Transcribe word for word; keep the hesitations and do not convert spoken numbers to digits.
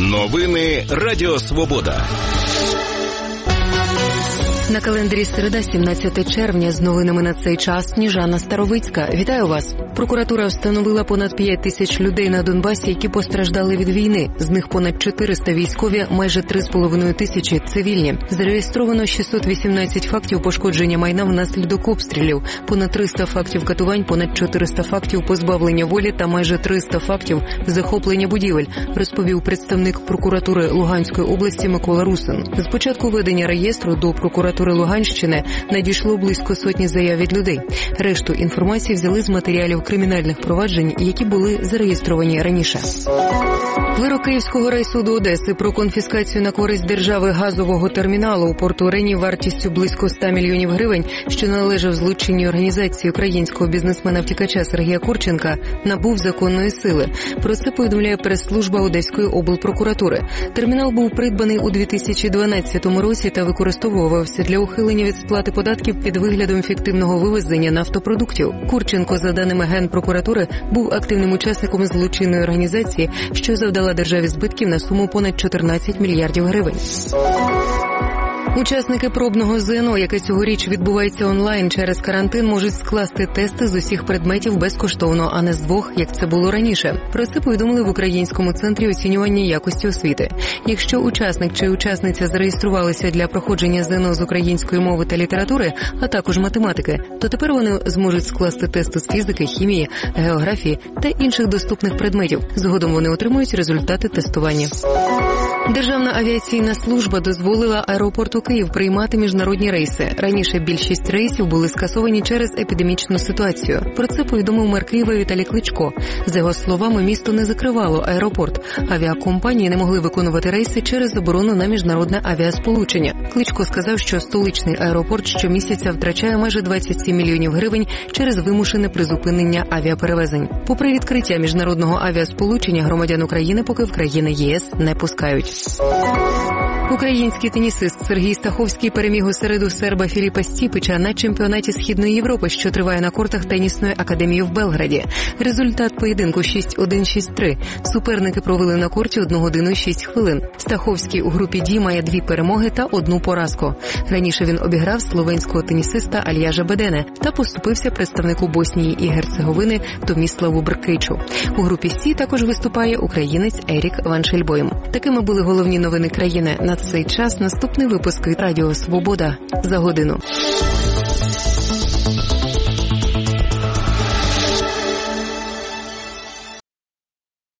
Новини Радіо Свобода. На календарі середа, сімнадцяте червня, з новинами на цей час Сніжана Старовицька. Вітаю вас. Прокуратура встановила понад п'ять тисяч людей на Донбасі, які постраждали від війни. З них понад чотириста військові, майже три з половиною тисячі цивільні. Зареєстровано шістсот вісімнадцять фактів пошкодження майна внаслідок обстрілів, понад триста фактів катувань, понад чотириста фактів позбавлення волі та майже триста фактів захоплення будівель, розповів представник прокуратури Луганської області Микола Русин. З початку ведення реєстру до прокуратури Луганщини надійшло близько сотні заяв від людей. Решту інформації взяли з матеріалів кримінальних проваджень, які були зареєстровані раніше. Вирок Київського райсуду Одеси про конфіскацію на користь держави газового терміналу у порту Рені вартістю близько ста мільйонів гривень, що належав злочинній організації українського бізнесмена-втікача Сергія Курченка, набув законної сили. Про це повідомляє прес-служба Одеської облпрокуратури. Термінал був придбаний у дві тисячі дванадцятому році та використовувався для ухилення від сплати податків під виглядом фіктивного вивезення нафтопродуктів. Курченко, за даними Генпрокуратури, був активним учасником злочинної організації, що завдала державі збитків на суму понад чотирнадцять мільярдів гривень. Учасники пробного ЗНО, яке цьогоріч відбувається онлайн через карантин, можуть скласти тести з усіх предметів безкоштовно, а не з двох, як це було раніше. Про це повідомили в Українському центрі оцінювання якості освіти. Якщо учасник чи учасниця зареєструвалися для проходження ЗНО з української мови та літератури, а також математики, то тепер вони зможуть скласти тести з фізики, хімії, географії та інших доступних предметів. Згодом вони отримують результати тестування. Державна авіаційна служба дозволила аеропорту Київ приймати міжнародні рейси. Раніше більшість рейсів були скасовані через епідемічну ситуацію. Про це повідомив мер Києва Віталій Кличко. За його словами, місто не закривало аеропорт. Авіакомпанії не могли виконувати рейси через заборону на міжнародне авіасполучення. Кличко сказав, що столичний аеропорт щомісяця втрачає майже двадцять сім мільйонів гривень через вимушене призупинення авіаперевезень. Попри відкриття міжнародного авіасполучення, громадян України поки в країни ЄС не пускають. Український тенісист Сергій Стаховський переміг у середу серба Філіпа Стіпича на чемпіонаті Східної Європи, що триває на кортах тенісної академії в Белграді. Результат поєдинку шість один - шість три. Суперники провели на корті одну годину і шість хвилин. Стаховський у групі Ді має дві перемоги та одну поразку. Раніше він обіграв словенського тенісиста Альяжа Бедене та поступився представнику Боснії і Герцеговини Томіславу Бркичу. У групі Сі також виступає українець Ерік Ваншельбойм. Такими були головні новини країни на цей час. Наступний випуск від Радіо Свобода за годину.